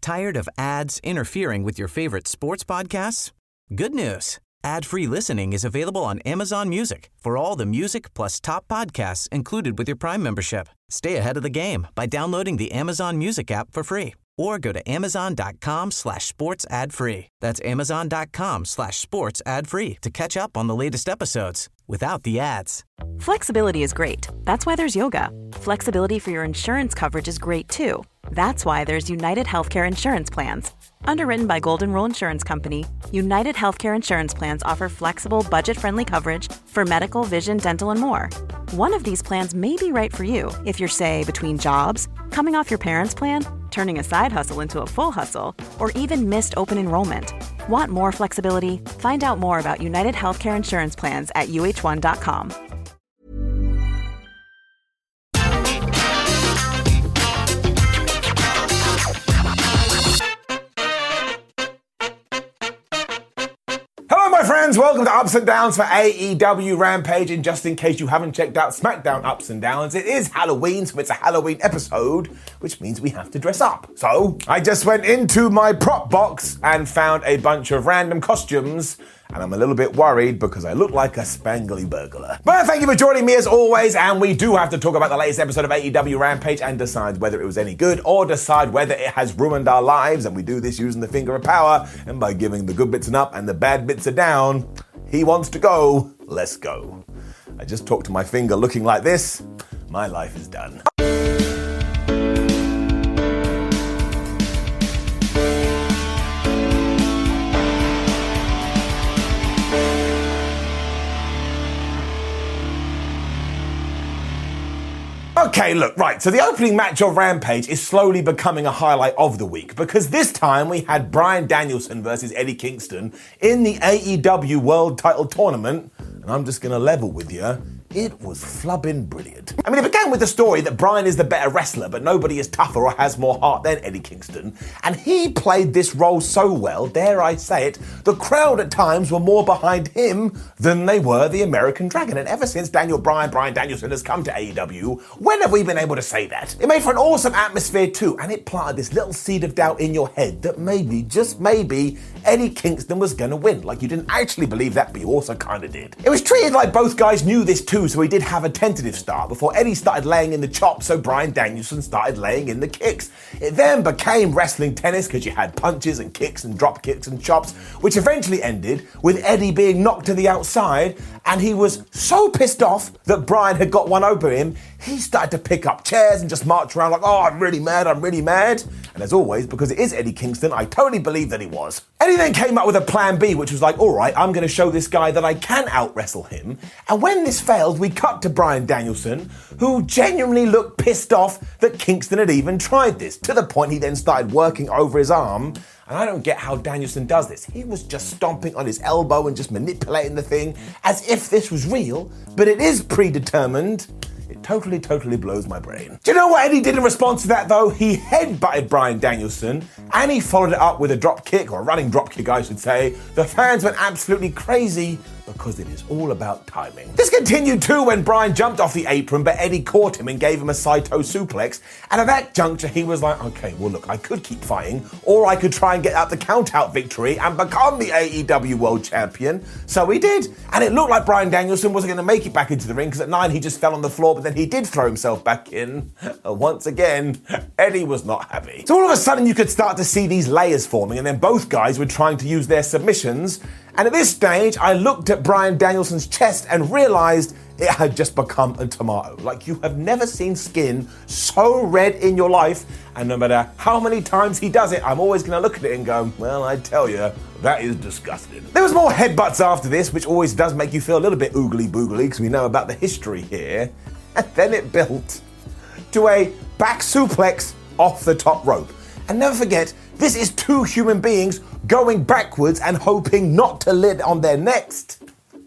Tired of ads interfering with your favorite sports podcasts? Good news. Ad-free listening is available on Amazon Music for all the music plus top podcasts included with your Prime membership. Stay ahead of the game by downloading the Amazon Music app for free or go to amazon.com/sports ad free. That's amazon.com/sports ad free to catch up on the latest episodes without the ads. Flexibility is great. That's why there's yoga. Flexibility for your insurance coverage is great too. That's why there's United Healthcare Insurance Plans. Underwritten by Golden Rule Insurance Company, United Healthcare Insurance Plans offer flexible, budget-friendly coverage for medical, vision, dental, and more. One of these plans may be right for you if you're, say, between jobs, coming off your parents' plan, turning a side hustle into a full hustle, or even missed open enrollment. Want more flexibility? Find out more about United Healthcare Insurance Plans at uh1.com. My friends, welcome to Ups and Downs for AEW Rampage. And just in case you haven't checked out SmackDown Ups and Downs, it is Halloween, so it's a Halloween episode, which means we have to dress up. So I just went into my prop box and found a bunch of random costumes, and I'm a little bit worried because I look like a spangly burglar. But thank you for joining me as always, and we do have to talk about the latest episode of AEW Rampage and decide whether it was any good or decide whether it has ruined our lives, and we do this using the finger of power, and by giving the good bits an up and the bad bits a down. He wants to go, let's go. I just talked to my finger looking like this. My life is done. Okay, look, right, so the opening match of Rampage is slowly becoming a highlight of the week because this time we had Bryan Danielson versus Eddie Kingston in the AEW World Title Tournament, and I'm just going to level with you. It was flubbing brilliant. I mean, it began with the story that Bryan is the better wrestler, but nobody is tougher or has more heart than Eddie Kingston. And he played this role so well, dare I say it, the crowd at times were more behind him than they were the American Dragon. And ever since Bryan Danielson has come to AEW, when have we been able to say that? It made for an awesome atmosphere too, and it planted this little seed of doubt in your head that maybe, just maybe, Eddie Kingston was gonna win. Like, you didn't actually believe that, but you also kinda did. It was treated like both guys knew this too, so he did have a tentative start before Eddie started laying in the chops, so Bryan Danielson started laying in the kicks. It then became wrestling tennis because you had punches and kicks and drop kicks and chops, which eventually ended with Eddie being knocked to the outside, and he was so pissed off that Bryan had got one over him, he started to pick up chairs and just march around like, oh, I'm really mad. And as always, because it is Eddie Kingston, I totally believe that he was. Eddie then came up with a plan B, which was like, all right, I'm going to show this guy that I can out-wrestle him. And when this failed, we cut to Bryan Danielson, who genuinely looked pissed off that Kingston had even tried this, to the point he then started working over his arm. And I don't get how Danielson does this. He was just stomping on his elbow and just manipulating the thing as if this was real, but it is predetermined. It totally blows my brain. Do you know what Eddie did in response to that, though? He headbutted Bryan Danielson, and he followed it up with a drop kick, or a running drop kick, I should say. The fans went absolutely crazy because it is all about timing. This continued too when Bryan jumped off the apron, but Eddie caught him and gave him a Saito suplex. And at that juncture, he was like, okay, well, look, I could keep fighting, or I could try and get out the count-out victory and become the AEW World Champion. So he did. And it looked like Bryan Danielson wasn't going to make it back into the ring, because at 9, he just fell on the floor, but then he did throw himself back in. Once again, Eddie was not happy. So all of a sudden, you could start to see these layers forming, and then both guys were trying to use their submissions. And at this stage, I looked at Bryan Danielson's chest and realized it had just become a tomato. Like, you have never seen skin so red in your life, and no matter how many times he does it, I'm always going to look at it and go, well, I tell you, that is disgusting. There was more headbutts after this, which always does make you feel a little bit oogly-boogly, because we know about the history here. And then it built to a back suplex off the top rope. And never forget, this is two human beings going backwards and hoping not to land on their next. It was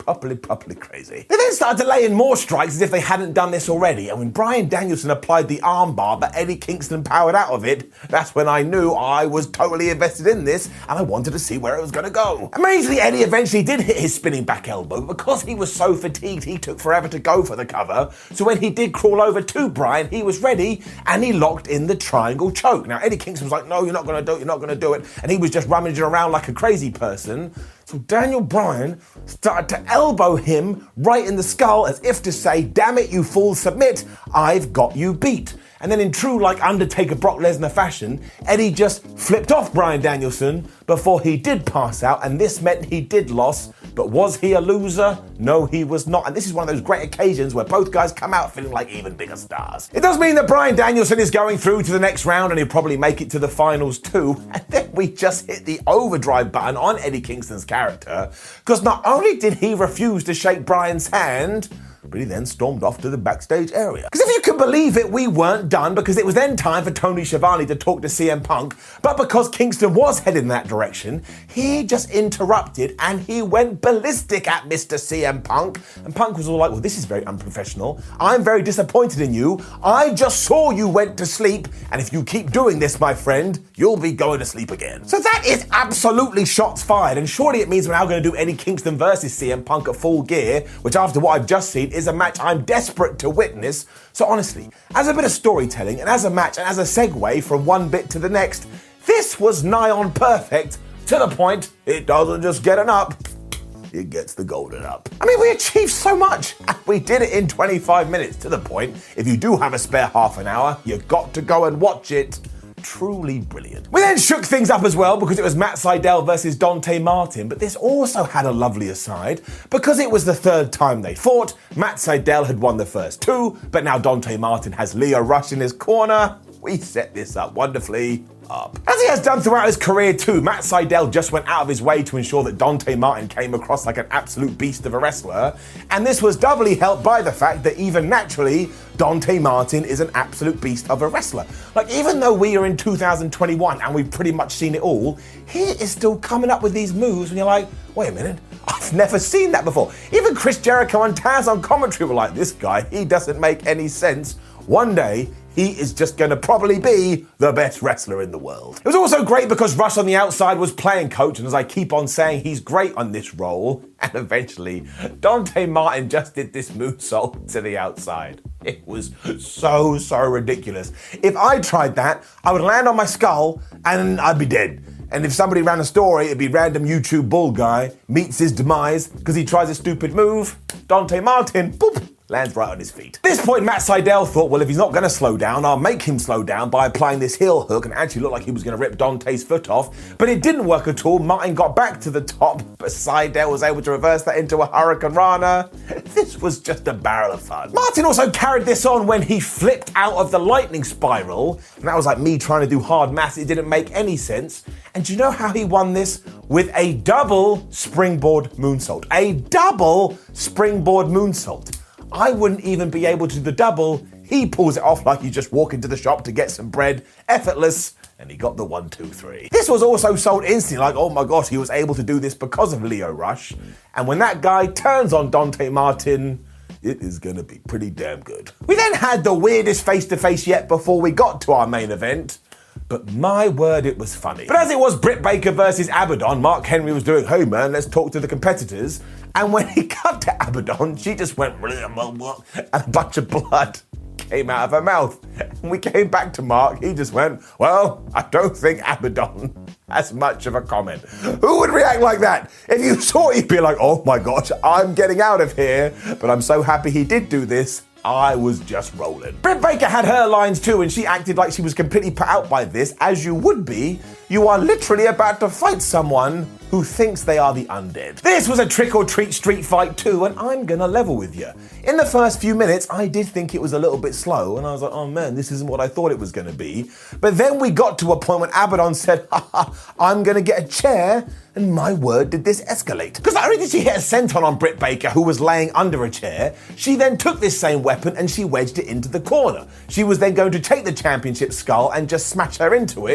properly crazy. They then started to lay in more strikes as if they hadn't done this already, and when Bryan Danielson applied the armbar but Eddie Kingston powered out of it, that's when I knew I was totally invested in this and I wanted to see where it was going to go. Amazingly, Eddie eventually did hit his spinning back elbow, but because he was so fatigued he took forever to go for the cover, so when he did crawl over to Bryan, he was ready and he locked in the triangle choke. Now Eddie Kingston was like, no, you're not going to do it, and he was just rummaging around like a crazy person. So Daniel Bryan started to elbow him right in the skull as if to say, damn it, you fool, submit, I've got you beat. And then in true like Undertaker Brock Lesnar fashion, Eddie just flipped off Bryan Danielson before he did pass out, and this meant he did lose. But was he a loser? No, he was not. And this is one of those great occasions where both guys come out feeling like even bigger stars. It does mean that Bryan Danielson is going through to the next round and he'll probably make it to the finals too. And then we just hit the overdrive button on Eddie Kingston's character, because not only did he refuse to shake Bryan's hand, but he then stormed off to the backstage area. Because if you can believe it, we weren't done, because it was then time for Tony Schiavone to talk to CM Punk, but because Kingston was headed in that direction, he just interrupted and he went ballistic at Mr. CM Punk, and Punk was all like, well, this is very unprofessional. I'm very disappointed in you. I just saw you went to sleep, and if you keep doing this, my friend, you'll be going to sleep again. So that is absolutely shots fired, and surely it means we're now going to do Eddie Kingston versus CM Punk at Full Gear, which after what I've just seen is a match I'm desperate to witness. So honestly, as a bit of storytelling and as a match and as a segue from one bit to the next, this was nigh on perfect, to the point it doesn't just get an up, it gets the golden up. I mean, we achieved so much, and we did it in 25 minutes, to the point, if you do have a spare half an hour, you've got to go and watch it. Truly brilliant. We then shook things up as well because it was Matt Sydal versus Dante Martin, but this also had a lovely aside because it was the third time they fought. Matt Sydal had won the first two, but now Dante Martin has Lio Rush in his corner. We set this up wonderfully. Up. As he has done throughout his career too, Matt Sydal just went out of his way to ensure that Dante Martin came across like an absolute beast of a wrestler, and this was doubly helped by the fact that even naturally, Dante Martin is an absolute beast of a wrestler. Like, even though we are in 2021 and we've pretty much seen it all, he is still coming up with these moves and you're like, wait a minute, I've never seen that before. Even Chris Jericho and Taz on commentary were like, this guy, he doesn't make any sense. One day, he is just going to probably be the best wrestler in the world. It was also great because Rush on the outside was playing coach, and as I keep on saying, he's great on this role. And eventually, Dante Martin just did this moonsault to the outside. It was so ridiculous. If I tried that, I would land on my skull and I'd be dead. And if somebody ran a story, it'd be random YouTube bull guy meets his demise because he tries a stupid move. Dante Martin, boop, lands right on his feet. At this point, Matt Sydal thought, well, if he's not going to slow down, I'll make him slow down by applying this heel hook, and actually looked like he was going to rip Dante's foot off. But it didn't work at all. Martin got back to the top, but Sydal was able to reverse that into a Hurricane Rana. This was just a barrel of fun. Martin also carried this on when he flipped out of the lightning spiral, and that was like me trying to do hard maths. It didn't make any sense. And do you know how he won this? With a double springboard moonsault. A double springboard moonsault. I wouldn't even be able to do the double. He pulls it off like you just walk into the shop to get some bread. Effortless. And he got the 1, 2, 3. This was also sold instantly, like, oh my gosh, he was able to do this because of Lio Rush. And when that guy turns on Dante Martin, it is going to be pretty damn good. We then had the weirdest face-to-face yet before we got to our main event. But my word, it was funny. But as it was Britt Baker versus Abaddon, Mark Henry was doing, hey man, let's talk to the competitors. And when he cut to Abaddon, she just went, and a bunch of blood came out of her mouth. And we came back to Mark, he just went, well, I don't think Abaddon has much of a comment. Who would react like that? If you saw it, you'd be like, oh my gosh, I'm getting out of here. But I'm so happy he did do this. I was just rolling. Britt Baker had her lines too, and she acted like she was completely put out by this, as you would be. You are literally about to fight someone who thinks they are the undead. This was a trick-or-treat street fight too, and I'm gonna level with you. In the first few minutes, I did think it was a little bit slow, and I was like, oh man, this isn't what I thought it was gonna be. But then we got to a point when Abaddon said, I'm gonna get a chair, and my word, did this escalate. Because not only did she hit a senton on Britt Baker, who was laying under a chair, she then took this same weapon and she wedged it into the corner. She was then going to take the championship skull and just smash her into it,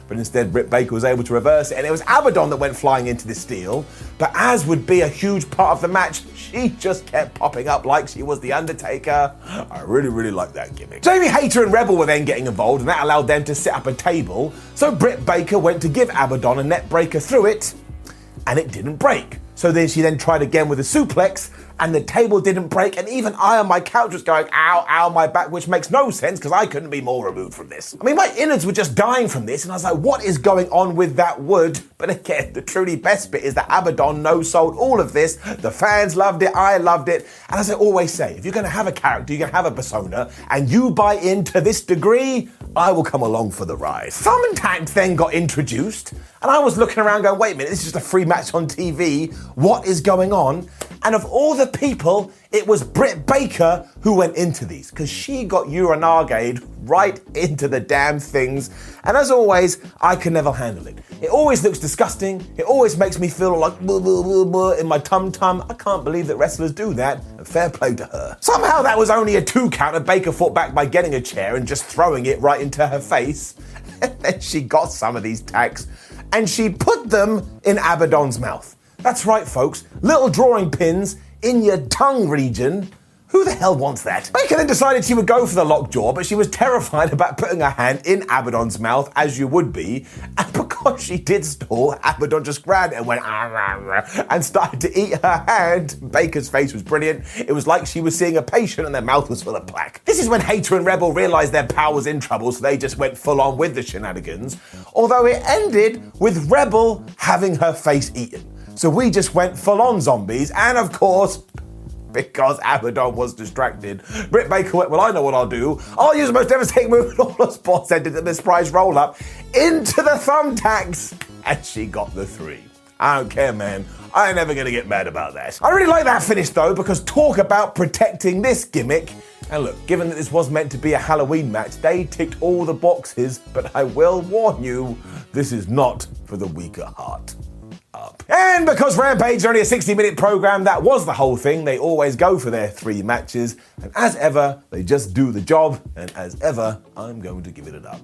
but instead Britt Baker was able to reverse it, and it was Abaddon that went flying into the steal. But as would be a huge part of the match, she just kept popping up like she was The Undertaker. I really like that gimmick. Jamie Hayter and Rebel were then getting involved, and that allowed them to set up a table. So Britt Baker went to give Abaddon a net breaker through it, and it didn't break. So then she tried again with a suplex, and the table didn't break, and even I on my couch was going, ow, ow, my back, which makes no sense because I couldn't be more removed from this. I mean, my innards were just dying from this, and I was like, what is going on with that wood? But again, the truly best bit is that Abaddon no-sold all of this. The fans loved it, I loved it, and as I always say, if you're going to have a character, you're going to have a persona, and you buy into this degree, I will come along for the ride. Thumbtacks then got introduced, and I was looking around going, wait a minute, this is just a free match on TV. What is going on? And of all the people, it was Britt Baker who went into these, because she got Uranaged right into the damn things. And as always, I can never handle it. It always looks disgusting. It always makes me feel like blah, blah, blah, blah in my tum-tum. I can't believe that wrestlers do that, and fair play to her. Somehow that was only a 2 count, and Baker fought back by getting a chair and just throwing it right into her face. And then she got some of these tacks, and she put them in Abaddon's mouth. That's right, folks. Little drawing pins in your tongue region. Who the hell wants that? Baker then decided she would go for the lockjaw, but she was terrified about putting her hand in Abaddon's mouth, as you would be. And because she did stall, Abaddon just grabbed it and went and started to eat her hand. Baker's face was brilliant. It was like she was seeing a patient and their mouth was full of plaque. This is when Hayter and Rebel realized their power was in trouble, so they just went full on with the shenanigans. Although it ended with Rebel having her face eaten. So we just went full-on zombies, and of course, because Abaddon was distracted, Britt Baker went, well, I know what I'll do. I'll use the most devastating move in all of sports centered in the surprise roll-up into the thumbtacks, and she got the 3. I don't care, man. I ain't never gonna get mad about that. I really like that finish, though, because talk about protecting this gimmick. And look, given that this was meant to be a Halloween match, they ticked all the boxes, but I will warn you, this is not for the weaker heart. And because Rampage is only a 60-minute program, that was the whole thing. They always go for their 3 matches. And as ever, they just do the job. And as ever, I'm going to give it an up.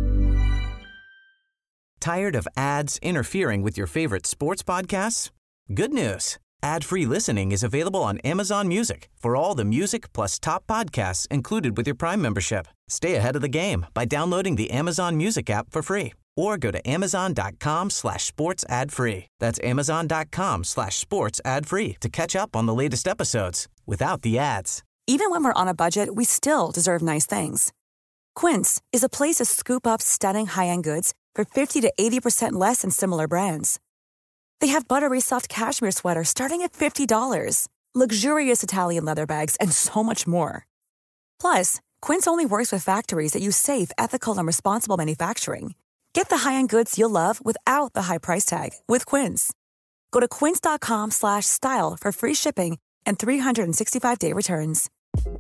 Tired of ads interfering with your favorite sports podcasts? Good news. Ad-free listening is available on Amazon Music for all the music plus top podcasts included with your Prime membership. Stay ahead of the game by downloading the Amazon Music app for free. Or go to amazon.com/sports ad free. That's amazon.com/sports ad free to catch up on the latest episodes without the ads. Even when we're on a budget, we still deserve nice things. Quince is a place to scoop up stunning high-end goods for 50 to 80% less than similar brands. They have buttery soft cashmere sweaters starting at $50, luxurious Italian leather bags, and so much more. Plus, Quince only works with factories that use safe, ethical, and responsible manufacturing. Get the high-end goods you'll love without the high price tag with Quince. Go to quince.com/style for free shipping and 365-day returns.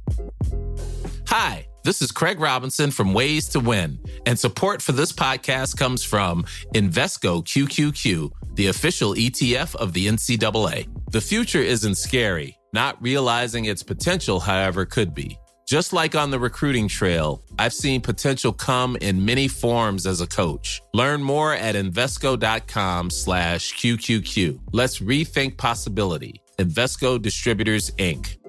Hi, this is Craig Robinson from Ways to Win, and support for this podcast comes from Invesco QQQ, the official ETF of the NCAA. The future isn't scary. Not realizing its potential, however, could be. Just like on the recruiting trail, I've seen potential come in many forms as a coach. Learn more at Invesco.com/QQQ. Let's rethink possibility. Invesco Distributors, Inc.